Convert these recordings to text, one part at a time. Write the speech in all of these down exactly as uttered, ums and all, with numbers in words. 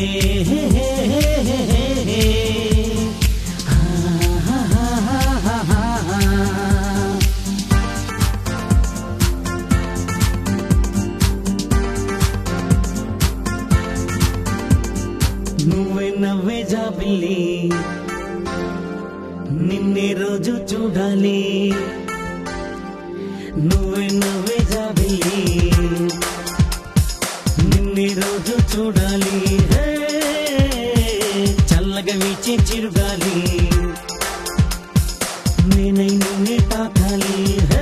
నువ్వే నవ్వే జాబిల్లి నిన్నే రోజు చూడాలి నువ్వే నవ్వే జాబిల్లి నిన్నే రోజు చూడాలి చల్లగా వీచే చిరుగాలి నేనై నిన్నే తాకాలి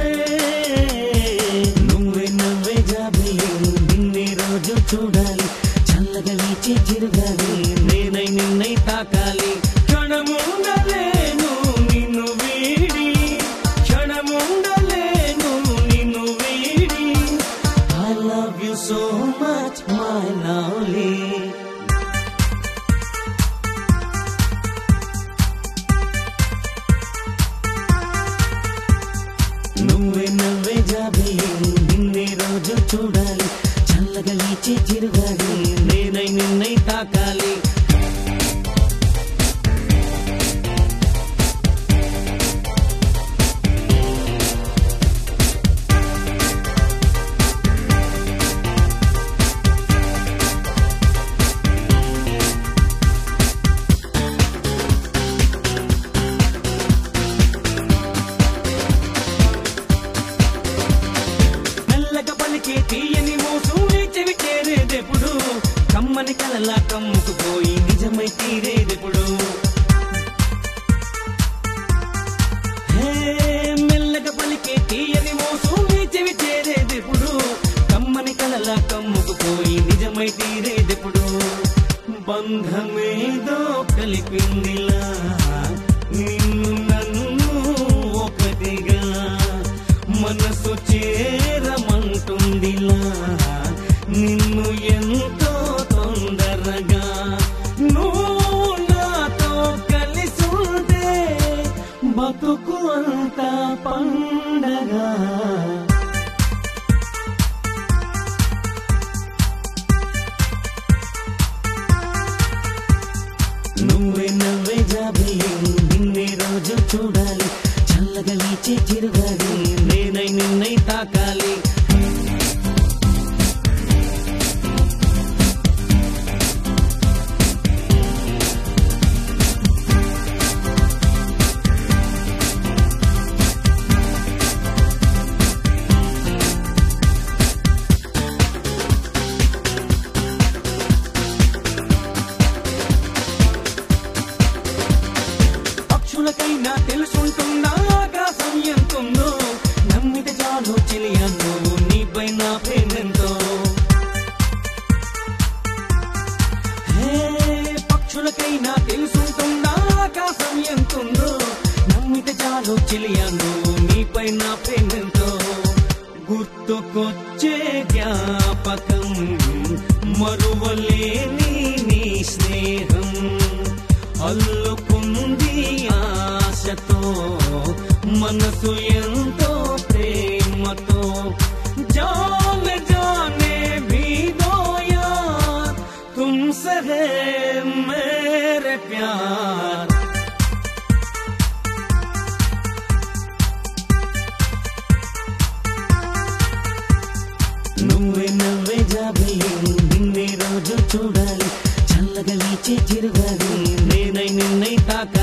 నువ్వే నవ్వే జాబిల్లి నిన్నే రోజు చూడాలి చల్లగా వీచే చిరుగాలి నేనై నిన్నై తాకాలి క్షణముండలేను నిన్ను వీడి క్షణముండలేను నిన్ను వీడి I love you so much my lovely నువ్వే నవ్వే జాబిల్లి నిన్నే రోజు చూడాలి చల్లగా వీచే చిరుగాలి నేనై నిన్నై తాకాలి తీయని మోసు చెవి చేరేదెప్పుడు కమ్మని కలలా కమ్ముకుపోయి నిజమై తీరేదెప్పుడు మెల్లగా పలికే తీయని మోసు చెవి చేరేదెప్పుడు కమ్మని కలలా కమ్ముకుపోయి నిజమై తీరేదెప్పుడు బంధమేదో కలిపిందిలా నిన్ను నన్ను ఒకటిగా మనసు చేరమంటుందిలా నిన్ను ఎంతో తొందరగా నువ్వు నాతో కలిసుంటే బతుకు అంతా పండగా నువ్వే నవ్వే జాబిల్లి నిన్నే రోజు చూడాలి చల్లగా వీచే చిరుగాలి నేనై నిన్నై తాకాలి పక్షులకైనా తెలుసుంటుందా ఆకాశం ఎంతుందో నమ్మితే చాలు చెలియా నువ్వు నీపై నా ప్రేమెంతో పక్షులకైనా తెలుసుంటుందా ఆకాశం ఎంతుందో నమ్మితే చాలు చెలియా నువ్వు నీపై నా ప్రేమెంతో గుర్తుకొచ్చే జ్ఞాపకం మరువలేని నీ స్నేహం అల్లుకుంది ఆశతో మనసు ఎంతో ప్రేమతో జానే జానే भी दो यार तुमसे है मेरे प्यार నువ్వే నవ్వే జాబిల్లి నిన్నే రోజు చూడాలి చల్లగా వీచే చిరుగాలి నేనై నిన్నై తాకాలి